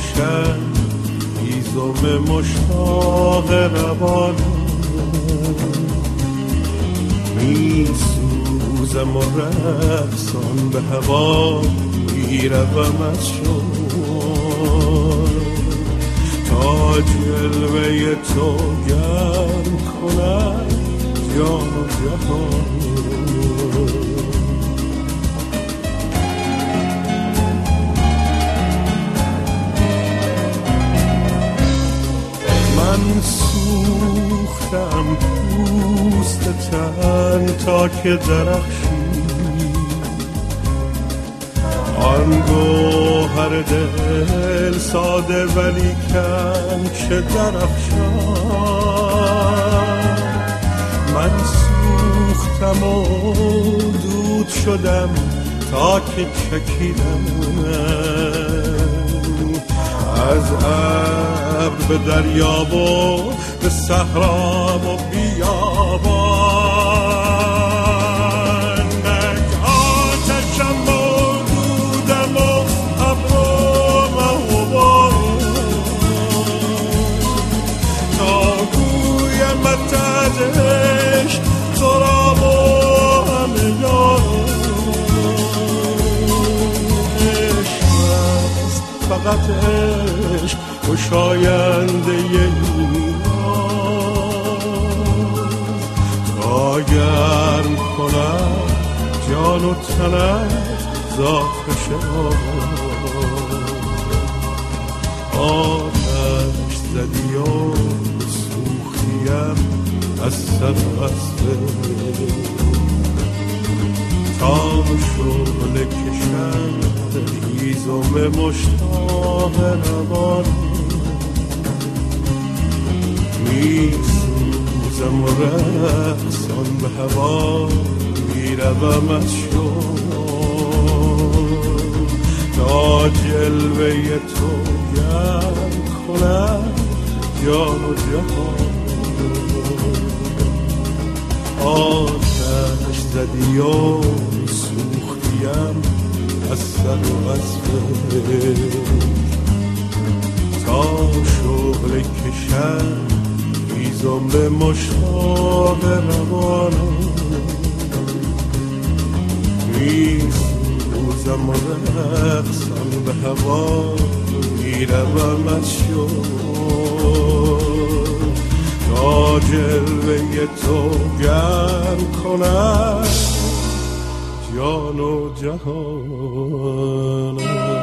بکشم هیزم مشتاق روانم، میسوزم و رقصان به هوا میروم از شور، تا جلوه تو گرم کنم جان و جهان. من سوختم پوست تن تا که درخشی، آن گوهر دل ساده ولی کن چه درخشان. من سوختم و دود شدم تا که چکیدم، از ابر به دریا و به صحرا و بیابان. نک آتشم و دودم و ابر و غبار، تا گویمت از عشق تو را و همه عشق است، فقط عشق گشاینده این راز، تا گرم کنم جان و تنت ذاتش آتش زدی و سوختیم از سر وصله، تا شعله کشم هیزم مشتاق روانم، میسوزم و رقصان به هوا میروم از شور، تا جلوه تو گرم کنم جان و جهان. آتش زدی و سوختیم از سر وصله، تا شعله کشم هیزم به مشتاق روانم، میسوزم و رقصم به هوا میروم از شور، تا جلوه تو گرم کنم جان و جهانم.